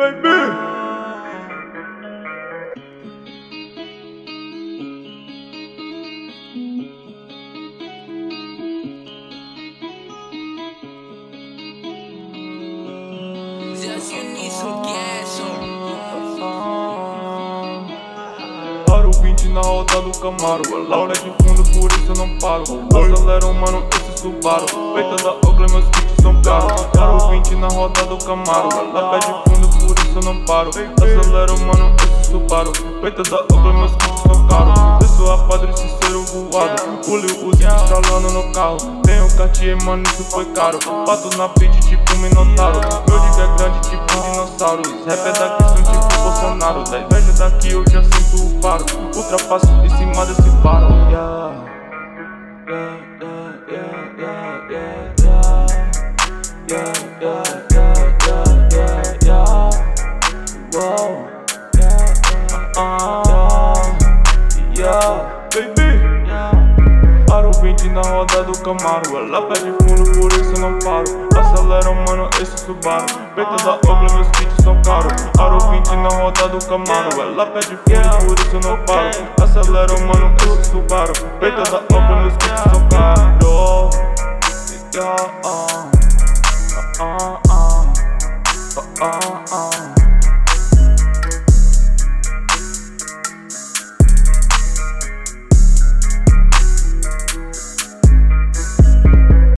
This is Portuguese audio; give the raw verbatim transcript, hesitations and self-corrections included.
baby. Just you need some gas Aro vinte na roda do Camaro, a Laura de fundo, por isso eu não paro. Acelero, mano, esse Subaru. Feita da Oakley, meus kits são caros. Aro vinte na roda do Camaro, ela pede fundo, por isso eu não paro. Acelero, mano, esse Subaru. Feita da Oakley, meus kits são caros. Desço a Padre Cícero voado, pulei o Uzi instalando no carro. Tenho Cartier, mano, isso foi caro. Pato na pente, tipo Minotauro. Meu diga é grande, tipo dinossauro. Os rap é daqui, são tipo Bolsonaro. Da inveja daqui eu já sinto o faro. Ultrapasso em cima desse faro. Yeah, yeah, yeah, yeah, yeah, yeah, yeah, yeah, yeah, yeah, yeah, yeah. Wow, yeah, uh, yeah, baby. Aro vinte na roda do Camaro, ela pede fundo, por isso eu não paro. Acelero, mano, esse Subaru. Peito da Oakley, meus kits são caros. Aro vinte na roda do Camaro, ela pede fundo, por isso eu não paro. Acelero, mano, esse Subaru. Peito da Oakley, meus kits são caros. Yeah, uh, uh, uh.